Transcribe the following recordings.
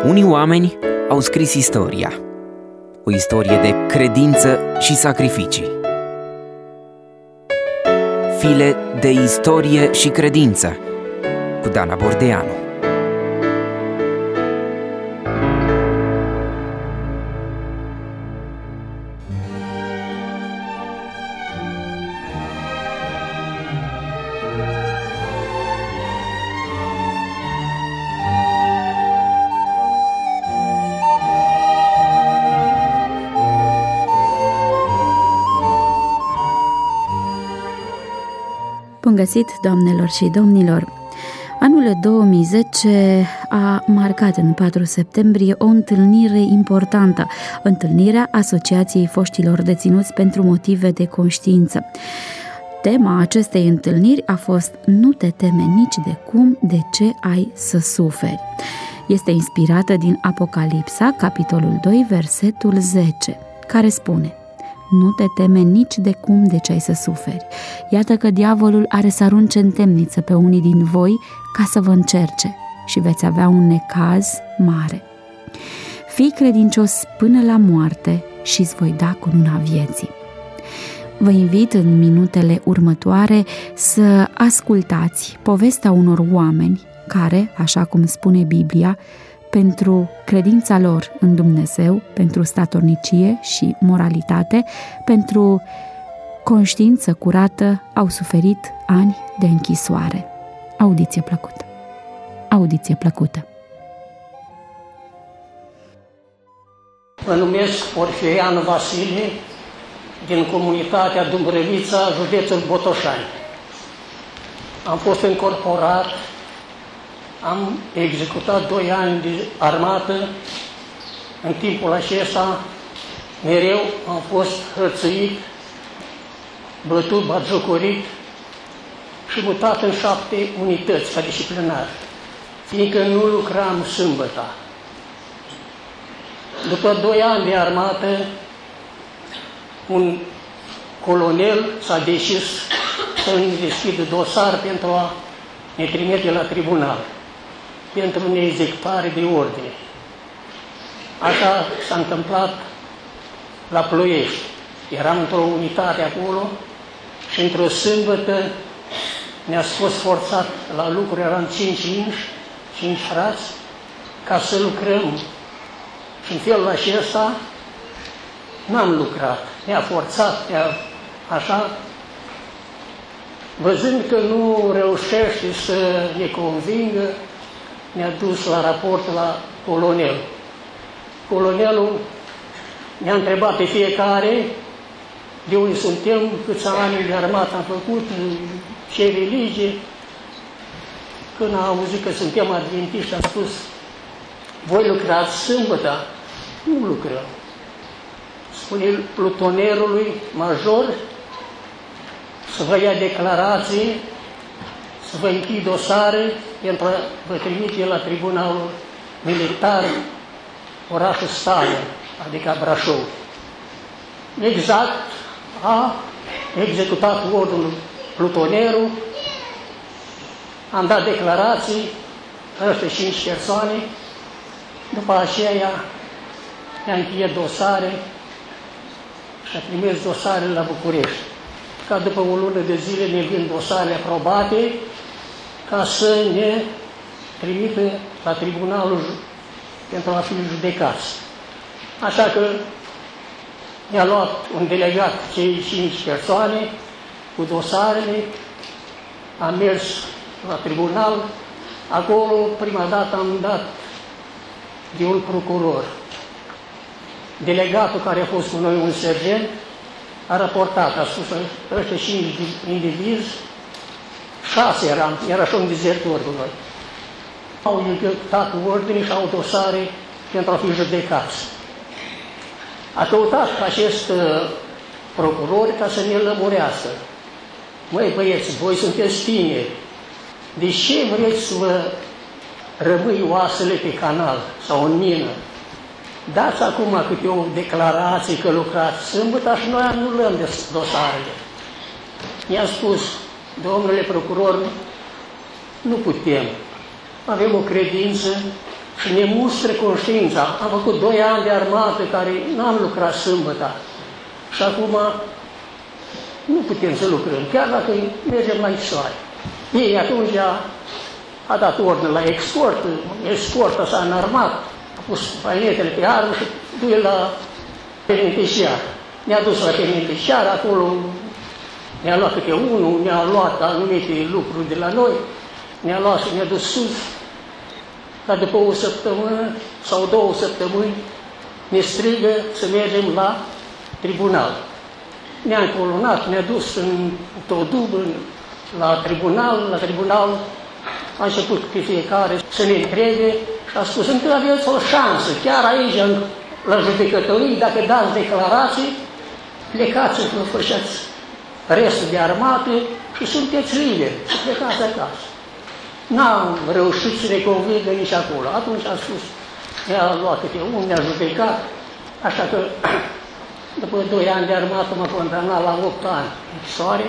Unii oameni au scris istoria, o istorie de credință și sacrificii. File de istorie și credință cu Dana Bordeanu. Bun găsit, doamnelor și domnilor! Anul 2010 a marcat în 4 septembrie o întâlnire importantă, întâlnirea Asociației Foștilor Deținuți pentru Motive de Conștiință. Tema acestei întâlniri a fost "Nu te teme nici de cum, de ce ai să suferi". Este inspirată din Apocalipsa, capitolul 2, versetul 10, care spune: "Nu te teme nici de cum, de ce ai să suferi. Iată că diavolul are să arunce în temniță pe unii din voi ca să vă încerce și veți avea un necaz mare. Fii credincios până la moarte și îți voi da cununa vieții". Vă invit în minutele următoare să ascultați povestea unor oameni care, așa cum spune Biblia, pentru credința lor în Dumnezeu, pentru statornicie și moralitate, pentru conștiință curată, au suferit ani de închisoare. Audiție plăcută! Audiție plăcută! Mă numesc Porfirian Vasile, din comunitatea Dumbrăvița, județul Botoșani. Am fost încorporat, am executat 2 ani de armată. În timpul acesta mereu am fost hărțuit, bătut, batjocorit și mutat în 7 unități ca disciplinar, fiindcă nu lucram sâmbătă. După 2 ani de armată, un colonel s-a decis să-mi deschidă dosar pentru a ne trimite la tribunal pentru neexecutare de ordine. Așa s-a întâmplat la Ploiești. Eram într-o unitate acolo și într-o sâmbătă ne-a fost forțat la lucru, eram 5 frați, ca să lucrăm. Și în felul acesta n-am lucrat. Ne-a forțat, așa. Văzând că nu reușește să ne convingă, ne-a dus la raport la colonel. Colonelul ne-a întrebat pe fiecare de unde suntem, câți ani de armată am făcut, ce religie. Când a auzit că suntem adventiști, a spus: "Voi lucrați sâmbătă?" "Nu lucrăm." Spune plutonerului major să vă ia declarații, să vă închid dosare pentru a vă trimite la tribunalul militar orașul Stalin, adică Brașov. Exact, a executat ordinul plutonerul, am dat declarații, ăștia 5 persoane, după aceea ne-a încheiat dosare și a trimis dosarele la București. Ca după o lună de zile ne vin dosarele aprobate ca să ne trimită la tribunalul pentru a fi judecați. Așa că ne-a luat un delegat, cei 5 persoane, cu dosarele, am mers la tribunal. Acolo, prima dată, am dat de un procuror. Delegatul care a fost cu noi, un sergent, a raportat, a spus: "Ăștia 5 indivizi, 6 era și un dezertor cu noi, au executat ordine și au dosare pentru a fi judecați." A căutat acest procuror ca să ne lămurească. "Măi băieți, voi sunteți tineri, de ce vreți să vă rămâi oasele pe canal sau în mină? Dați acum câte o declarație că lucrați sâmbătă și noi anulăm dosarele." I-am spus: "Domnule procuror, nu putem. Avem o credință și ne mustră conștiința. Am făcut 2 ani de armată care n-am lucrat sâmbătă și acum nu putem să lucrăm, chiar dacă mergem la isoare. Ei atunci a dat ordine la escortă s-a înarmat, a pus painetele pe armă și du-i la penitenciar. Ne-a dus la penitenciar, acolo ne-a luat câte unul, ne-a luat anumite lucruri de la noi, ne-a luat și ne-a dus sus, ca după 1 săptămână sau 2 săptămâni ne strigă să mergem la tribunal. Ne-a încolonat, ne-a dus într-o dubă la tribunal a început pe fiecare să ne întrebe și a spus, încă aveți o șansă, chiar aici, la judecătorii, dacă dați declarații, plecați să făceați restul de armată și sunteți liberi și plecați acasă. N-am reușit să ne convingă nici acolo. Atunci a spus, ne-a luat câte unul, ne-a judecat, așa că după 2 ani de armată m-a condamnat la 8 ani închisoare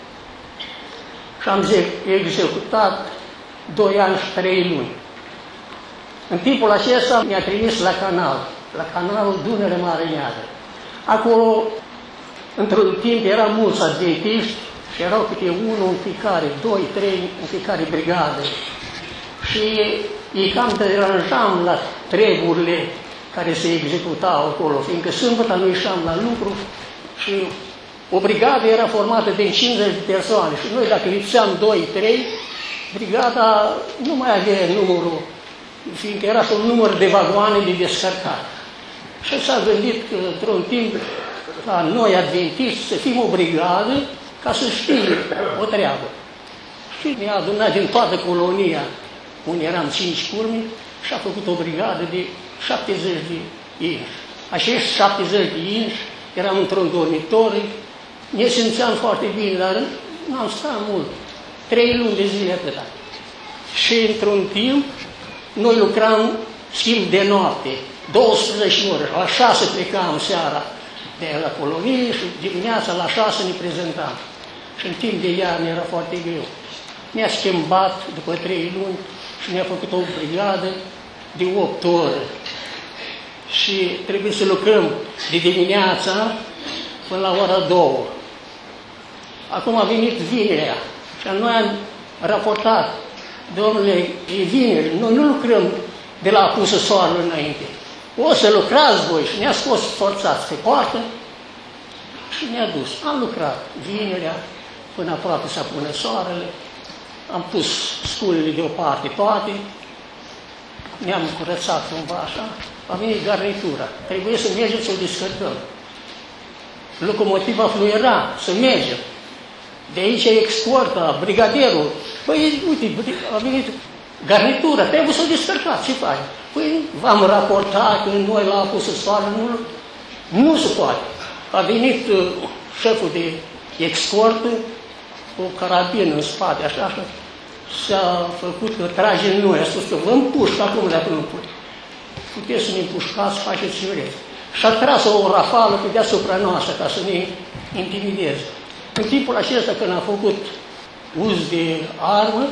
și am executat 2 ani și 3 luni. În timpul acesta mi-a trimis la canalul Dunăre-Mare Neagră. Acolo, într-un timp, erau mulți adventiști și erau câte unul în fiecare, 2, 3 în fiecare brigadă. Și ei cam deranjam la treburile care se executau acolo, fiindcă sâmbătă nu ieșeam la lucru și o brigadă era formată din 50 de persoane și noi, dacă lipseam 2, 3, brigada nu mai avea numărul, fiindcă era și un număr de vagoane de descărcat. Și s-a gândit că, într-un timp, ca noi adventiști să fim o brigadă ca să știe o treabă. Și ne-a adunat din toată colonia, unde eram 5 curmi, și a făcut o brigadă de 70 de inși. Acești 70 de inși eram într-un dormitoriu, ne simțeam foarte bine, dar n-am stat mult, 3 luni de zile atâta. Și într-un timp, noi lucram schimb de noapte, 12 ore, la 6 plecam seara de la colonie și dimineața la 6 ne prezentam. Și în timp de iarnă era foarte greu. Ne-a schimbat după 3 luni și ne-a făcut o brigadă de 8 ore. Și trebuie să lucrăm de dimineața până la ora 2. Acum a venit vinerea și noi am raportat, domnule, e vineri, noi nu lucrăm de la apusă soarele înainte. O să lucrați voi și ne-a scos forțați pe poartă și ne-a dus. Am lucrat vinerea până aproape să pună soarele, am pus sculele deoparte toate, ne-am curățat cumva așa, a venit garnitura. Trebuie să mergem să o descărcăm. Locomotiva fluiera, să mergem. De aici exportă, brigaderul. Păi, uite, a venit garnitura, trebuie să o descărcați, ce faci? Păi, v-am raportat că noi la apusă soară nu se poate. A venit șeful de export cu o carabină în spate, așa, s-a făcut că trage în noi, a spus că vă împușc acum dacă nu puteți să ne împușcați, faceți ce vreți. Și a tras o rafală pe deasupra noastră ca să ne intimideze. În timpul acesta, când a făcut uz de armă,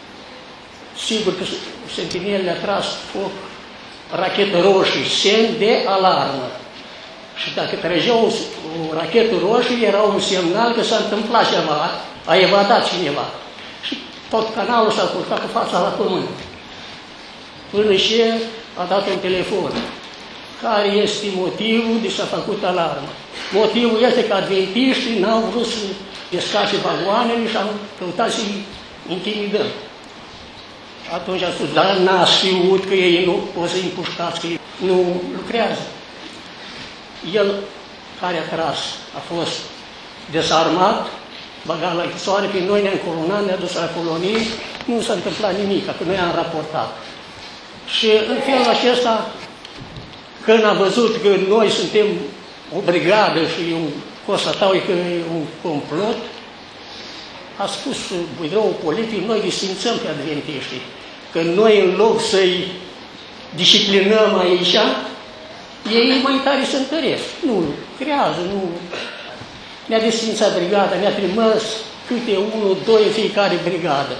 sigur că sentinelele a tras foc, rachetă roșie, semn de alarmă. Și dacă trăgeau o rachetă roșie, era un semnal că s-a întâmplat ceva, a evadat cineva. Și tot canalul s-a culcat cu fața la pământ. Până și a dat un telefon. Care este motivul de s-a făcut alarmă? Motivul este că adventiștii n-au vrut să descarce vagoanele și au căutat să-i intimidăm. Atunci a spus, dar n-a știut că ei nu o să-i împușcați, că ei nu lucrează. El, care a tras, a fost desarmat, băgat la închisoare, pe noi ne-am colonat, ne-a dus la colonie, nu s-a întâmplat nimic, că noi am raportat. Și în felul acesta, când a văzut că noi suntem o brigadă și constatau că e un complot, a spus biroul politic, noi distințăm pe adventiștii, că noi în loc să-i disciplinăm aici, ei mai tare se întăresc. Nu creează, nu. Ne-a distințat brigada, ne-a trimis câte 1, 2 în fiecare brigadă.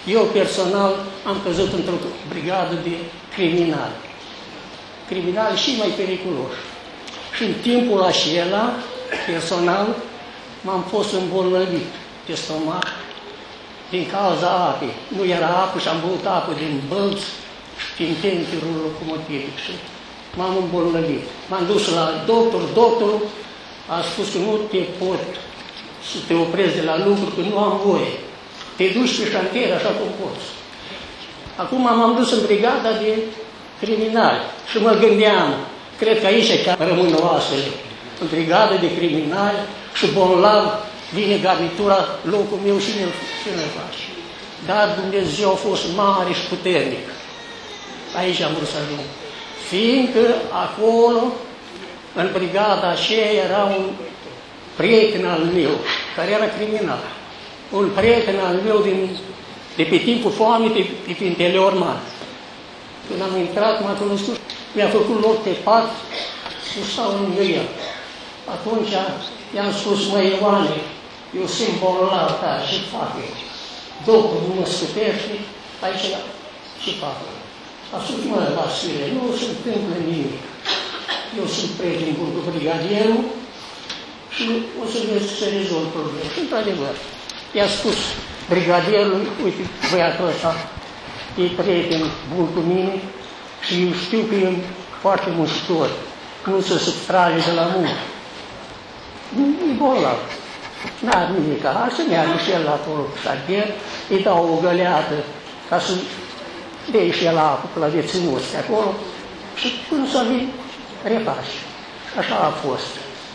Eu personal am căzut într-o brigadă de criminali. Criminali și mai periculoși. Și în timpul acela, personal, m-am fost îmbolnăvit de stomac din cauza apei. Nu era apă și am băut apă din bălți și din tankerul locomotivei. Și m-am îmbolnăvit. M-am dus la doctor, doctorul a spus că nu te pot să te oprezi de la lucru, că nu am voie. Te duci pe șantier așa cum poți. Acum m-am dus în brigada de criminali și mă gândeam, cred că aici chiar rămân oasele, în brigada de criminali și bolnav, vine garnitura, locul meu și ne face. Dar Dumnezeu a fost mare și puternic. Aici am vrut să ajung. Fiindcă acolo, în brigada aceea, era un prieten al meu, care era criminal. Un prieten al meu de pe timpul foametei, de pe Teleorman. Când am intrat, m-a cunoscut, mi-a făcut loc pe pat și stau lângă el. Atunci i-am spus, măi Ioane, eu sunt bolnav, da, ce fac eu? Doctorul mă scutește, aici ce fac eu? A spus, mă, Vasile, nu se întâmplă nimic. Eu sunt prieten bun cu brigadierul și o să vezi să rezolv problema. Și într-adevăr, i-a spus brigadierului, uite, băiatul ăsta e prieten bun cu mine și eu știu că e foarte muncitor, nu se subtrage de la muncă. E bolnav. N-are nimic, hai să meargă și el la acolo cu șartier, îi dau o găleată ca să dea și el apă pe la deținuți de acolo și până să vin, refaci. Așa a fost.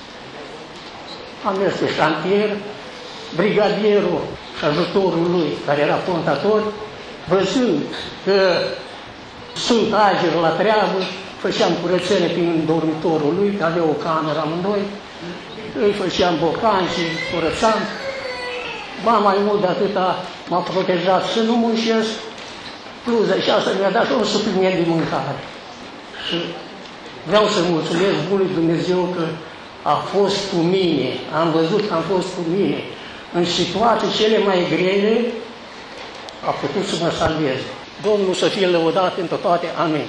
Am mers pe șantier, brigadierul și ajutorul lui, care era pontator, văzând că sunt ager la treabă, făceam curățenie prin dormitorul lui, că avea o cameră amândoi, îi făceam bocanci, curățam. Ba mai mult de atâta m-a protejat să nu muncesc, plus și asta mi-a dat și un supliment de mâncare. Și vreau să mulțumesc Bunului Dumnezeu că a fost cu mine, am văzut că am fost cu mine. În situații cele mai grele a putut să mă salveze. Domnul să fie lăudat pentru toate. Amin.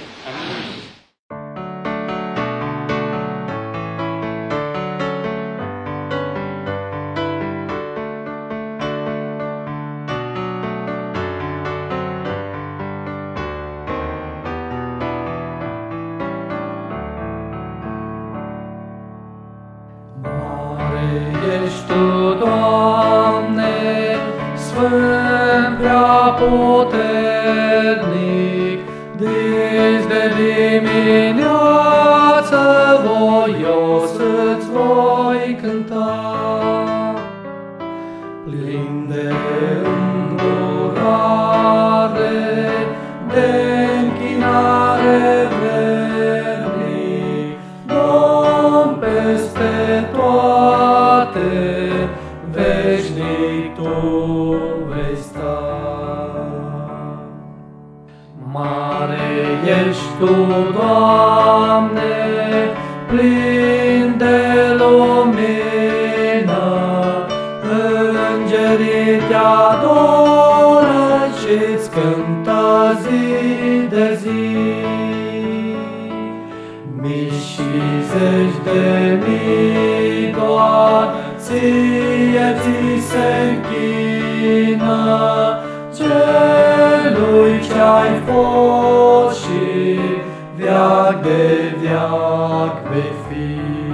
Ești Tu, Doamne, Sfânt prea puternic, dis de dimineață voios îți voi cânta. Plin de îndurare, de închinare vrednic, Domn peste toate, veșnic Tu vei sta. Mare ești Tu, Doamne, plin de lumină, îngerii Te adoră și-ți cântă zi de zi. Mii și zeci de mii doar Ție Ți se închină, Celui ce-ai fost și veac de veac vei fi.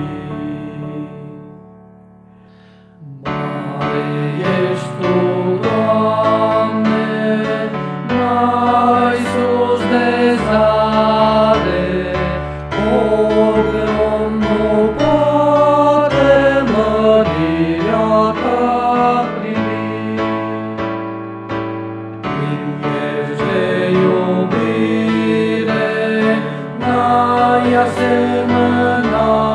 Mare ești Tu, Doamne, mai sus de zare, om nu poate mărirea Ta primi. Plin ești de iubire, n-ai asemănare,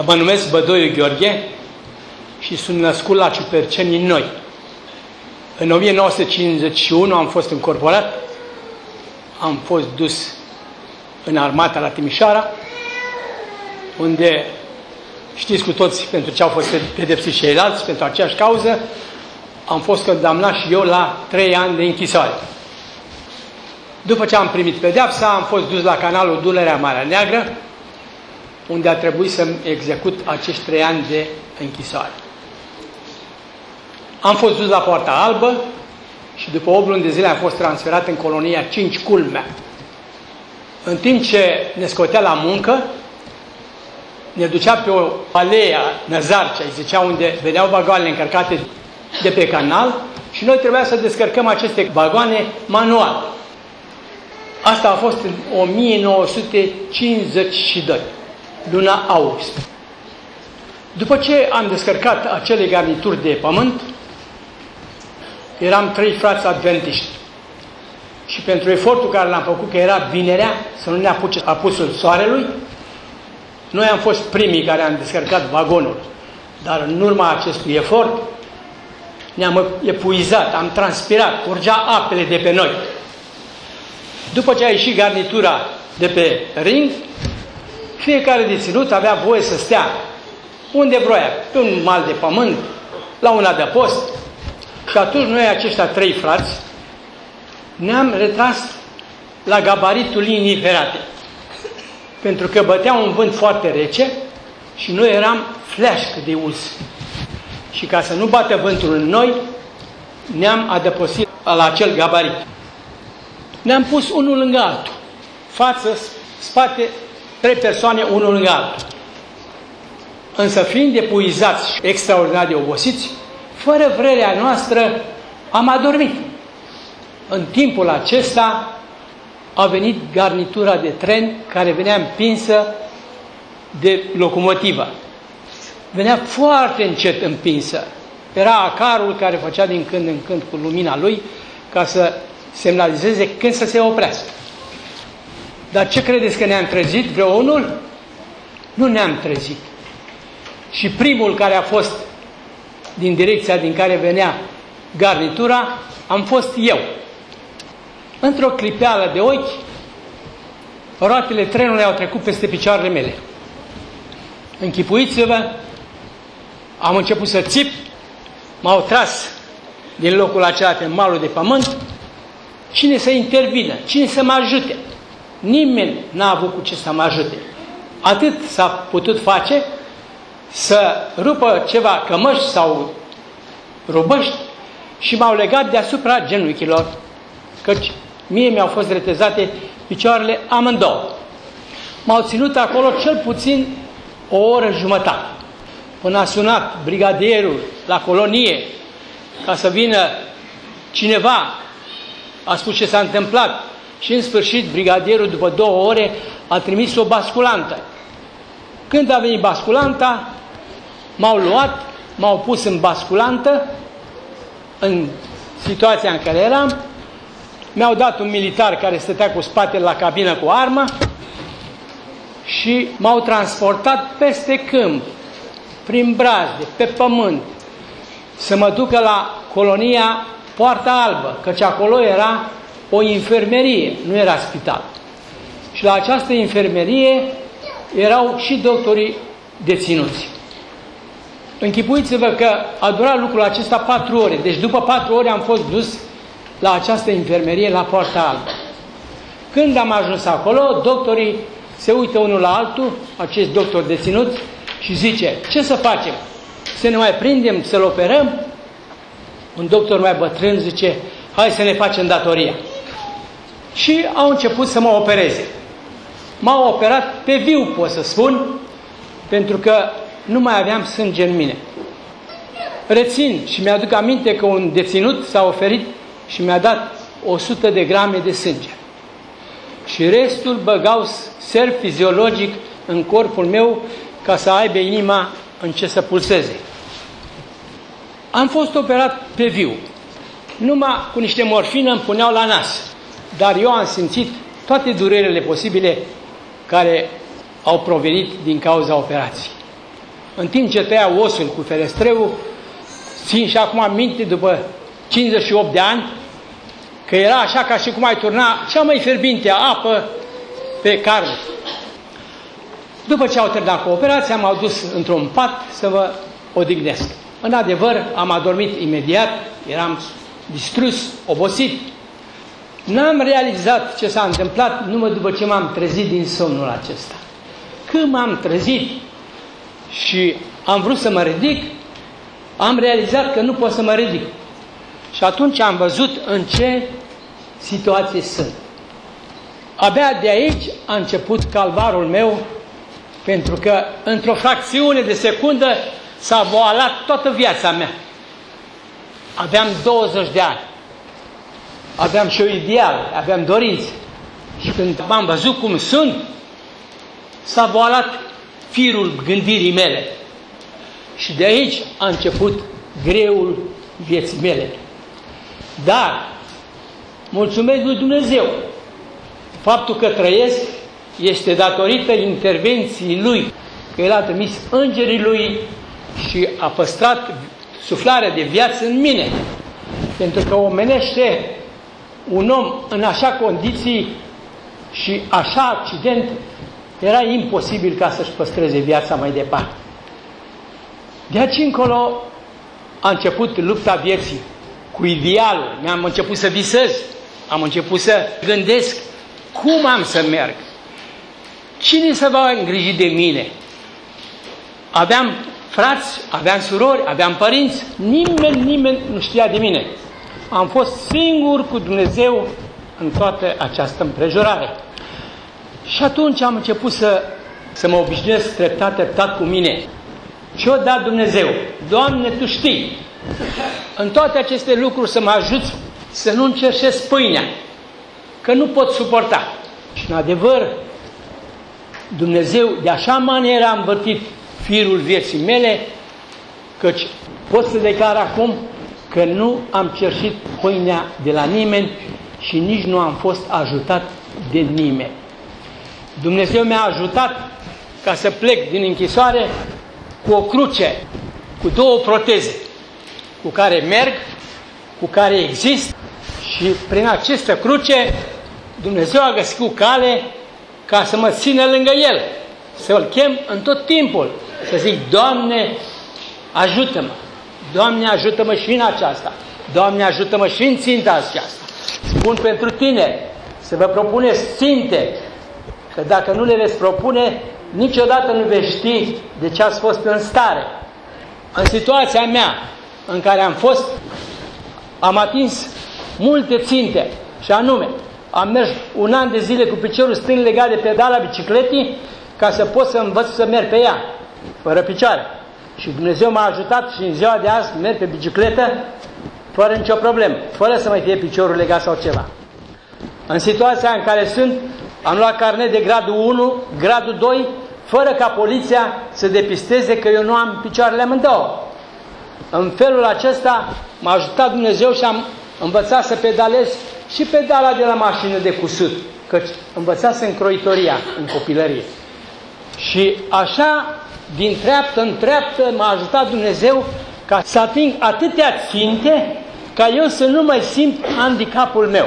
Mă numesc Bădoiu Gheorghe și sunt născut la Ciuperceni Noi. În 1951 am fost încorporat, am fost dus în armata la Timișoara, unde știți cu toți pentru ce au fost pedepsiți ceilalți, pentru aceeași cauză, am fost condamnat și eu la 3 ani de închisoare. După ce am primit pedeapsa, am fost dus la canalul Dunărea-Marea Neagră, unde a trebuit să-mi execut acești 3 ani de închisoare. Am fost dus la Poarta Albă și după 8 luni de zile am fost transferat în colonia 5 Culmea. În timp ce ne scotea la muncă, ne ducea pe o alee a Năzarcea, îi zicea, unde veneau vagoanele încărcate de pe canal și noi trebuia să descărcăm aceste vagoane manual. Asta a fost în 1952, luna august. După ce am descărcat acele garnituri de pământ, eram 3 frați adventiști. Și pentru efortul care l-am făcut, că era vinerea, să nu ne apuce apusul soarelui, noi am fost primii care am descărcat vagonul. Dar în urma acestui efort ne-am epuizat, am transpirat, curgea apele de pe noi. După ce a ieșit garnitura de pe ring, fiecare deținut avea voie să stea unde vroia, pe un mal de pământ, la un adăpost. Și atunci noi, aceștia 3 frați, ne-am retras la gabaritul liniei ferate. Pentru că bătea un vânt foarte rece și noi eram fleașcă de uz. Și ca să nu bată vântul în noi, ne-am adăpostit la acel gabarit. Ne-am pus unul lângă altul, față, spate, 3 persoane, unul lângă altul. Însă fiind epuizați și extraordinar de obosiți, fără vrerea noastră am adormit. În timpul acesta a venit garnitura de tren care venea împinsă de locomotivă. Venea foarte încet împinsă. Era acarul care făcea din când în când cu lumina lui ca să semnalizeze când să se oprească. Dar ce credeți, că ne-am trezit vreo unul? Nu ne-am trezit. Și primul care a fost din direcția din care venea garnitura am fost eu. Într-o clipeală de ochi, roatele trenului au trecut peste picioarele mele. Închipuiți-vă, am început să țip, m-au tras din locul acela pe malul de pământ. Cine să intervină? Cine să mă ajute? Nimeni n-a avut cu ce să mă ajute. Atât s-a putut face, să rupă ceva cămăși sau rubăști și m-au legat deasupra genunchilor, căci mie mi-au fost retezate picioarele amândouă. M-au ținut acolo cel puțin o oră jumătate, până a sunat brigadierul la colonie ca să vină cineva, a spus ce s-a întâmplat și în sfârșit brigadierul după 2 ore a trimis o basculantă. Când a venit basculanta, m-au luat, m-au pus în basculantă, în situația în care eram, mi-au dat un militar care stătea cu spatele la cabină cu armă și m-au transportat peste câmp, prin brazde, pe pământ, să mă ducă la colonia Poarta Albă, căci acolo era o infirmerie, nu era spital. Și la această infirmerie erau și doctorii deținuți. Închipuiți-vă că a durat lucrul acesta 4 ore. Deci după 4 ore am fost dus la această infirmerie la Poarta Albă. Când am ajuns acolo, doctorii se uită unul la altul, acești doctori deținuți, și zice, ce să facem? Să ne mai prindem, să-l operăm? Un doctor mai bătrân zice, hai să ne facem datoria. Și au început să mă opereze. M-au operat pe viu, pot să spun, pentru că nu mai aveam sânge în mine. Rețin și mi-aduc aminte că un deținut s-a oferit și mi-a dat 100 de grame de sânge. Și restul băgau ser fiziologic în corpul meu ca să aibă inima în ce să pulseze. Am fost operat pe viu. Numai cu niște morfină îmi puneau la nas. Dar eu am simțit toate durerile posibile care au provenit din cauza operației. în timp ce tăia osul cu ferestreu, țin și acum minte după 58 de ani, că era așa ca și cum ai turna cea mai fierbinte apă pe carne. După ce au terminat cu operația, m-au dus într-un pat să vă odihnesc. În adevăr, am adormit imediat, eram distrus, obosit. N-am realizat ce s-a întâmplat numai după ce m-am trezit din somnul acesta. Când m-am trezit și am vrut să mă ridic, am realizat că nu pot să mă ridic. Și atunci am văzut în ce situație sunt. Abia de aici a început calvarul meu, pentru că într-o fracțiune de secundă s-a voalat toată viața mea. Aveam 20 de ani. Aveam și o ideal, aveam dorințe. Și când m-am văzut cum sunt, s-a voalat firul gândirii mele. Și de aici a început greul vieții mele. Dar, mulțumesc lui Dumnezeu, faptul că trăiesc este datorită intervenției Lui, că El a trimis îngerii Lui și a păstrat suflarea de viață în mine. Pentru că omenește un om în așa condiții și așa accident, era imposibil ca să-și păstreze viața mai departe. De aici încolo a început lupta vieții cu idealul. Mi-am început să visez, am început să gândesc cum am să merg. Cine se va îngriji de mine? Aveam frați, aveam surori, aveam părinți, nimeni nu știa de mine. Am fost singur cu Dumnezeu în toată această împrejurare. Și atunci am început să mă obișnuiesc treptat cu mine. Ce-o dat Dumnezeu? Doamne, Tu știi, în toate aceste lucruri să mă ajuți să nu încerșesc pâinea, că nu pot suporta. Și în adevăr, Dumnezeu de așa manieră a învârtit firul vieții mele, căci pot să declar acum că nu am cerșit pâinea de la nimeni și nici nu am fost ajutat de nimeni. Dumnezeu mi-a ajutat ca să plec din închisoare cu o cruce, cu 2 proteze, cu care merg, cu care exist, și prin această cruce Dumnezeu a găsit cu cale ca să mă țină lângă El, să-L chem în tot timpul, să zic: Doamne, ajută-mă! Doamne, ajută-mă și în aceasta! Doamne, ajută-mă și în ținta aceasta! Spun pentru tine să vă propuneți ținte, că dacă nu le veți propune, niciodată nu veți ști de ce ați fost în stare. În situația mea în care am fost, am atins multe ținte, și anume, am mers 1 an de zile cu piciorul stâng legat de pedala bicicletii ca să pot să învăț să merg pe ea, fără picioare. Și Dumnezeu m-a ajutat și în ziua de azi merg pe bicicletă fără nicio problemă, fără să mai fie piciorul legat sau ceva. În situația în care sunt, am luat carnet de gradul 1, gradul 2, fără ca poliția să depisteze că eu nu am picioarele amândouă. În felul acesta m-a ajutat Dumnezeu și am învățat să pedalez și pedala de la mașină de cusut, căci învățasem croitoria în copilărie. Și așa, din treaptă în treaptă, m-a ajutat Dumnezeu ca să ating atâtea ținte ca eu să nu mai simt handicapul meu.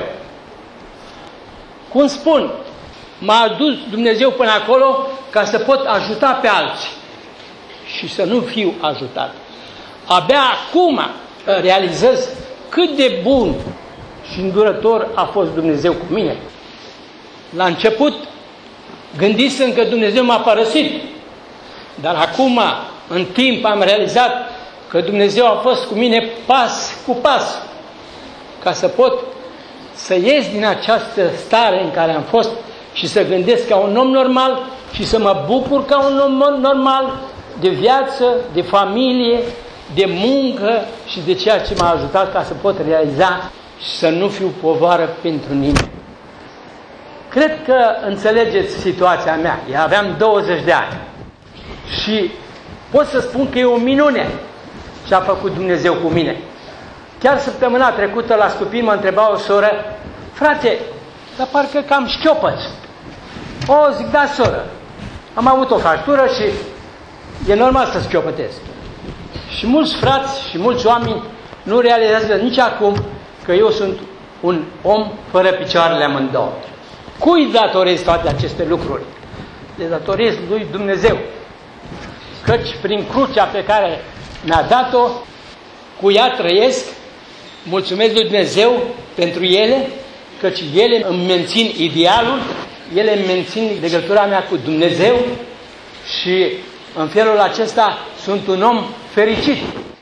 Cum spun, m-a adus Dumnezeu până acolo ca să pot ajuta pe alții și să nu fiu ajutat. Abia acum realizez cât de bun și îndurător a fost Dumnezeu cu mine. La început gândisem că Dumnezeu m-a părăsit, dar acum, în timp, am realizat că Dumnezeu a fost cu mine pas cu pas, ca să pot să ies din această stare în care am fost și să gândesc ca un om normal și să mă bucur ca un om normal de viață, de familie, de muncă și de ceea ce m-a ajutat ca să pot realiza și să nu fiu povară pentru nimeni. Cred că înțelegeți situația mea. Eu aveam 20 de ani și pot să spun că e o minune ce a făcut Dumnezeu cu mine. Chiar săptămâna trecută la Scupin mă întreba o soră: frate, dar parcă cam șchiopăți. O, zic, da, soră, am avut o fractură și e normal să șchiopătesc. Și mulți frați și mulți oameni nu realizează nici acum că eu sunt un om fără picioarele amândouă. Cui datorez toate aceste lucruri? Le datorez lui Dumnezeu. Căci prin crucea pe care mi-a dat-o, cu ea trăiesc, mulțumesc lui Dumnezeu pentru ele, căci ele îmi mențin idealul, ele îmi mențin legătura mea cu Dumnezeu și în felul acesta sunt un om fericit.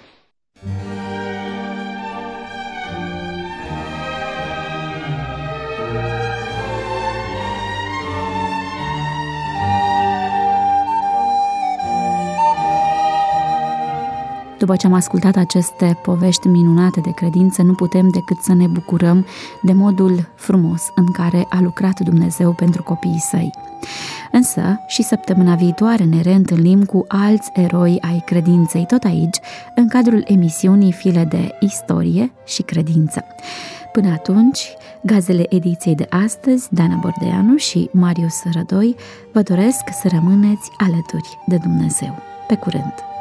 După ce am ascultat aceste povești minunate de credință, nu putem decât să ne bucurăm de modul frumos în care a lucrat Dumnezeu pentru copiii săi. Însă, și săptămâna viitoare ne reîntâlnim cu alți eroi ai credinței, tot aici, în cadrul emisiunii File de Istorie și Credință. Până atunci, gazdele ediției de astăzi, Dana Bordeanu și Marius Rădoi, vă doresc să rămâneți alături de Dumnezeu. Pe curând!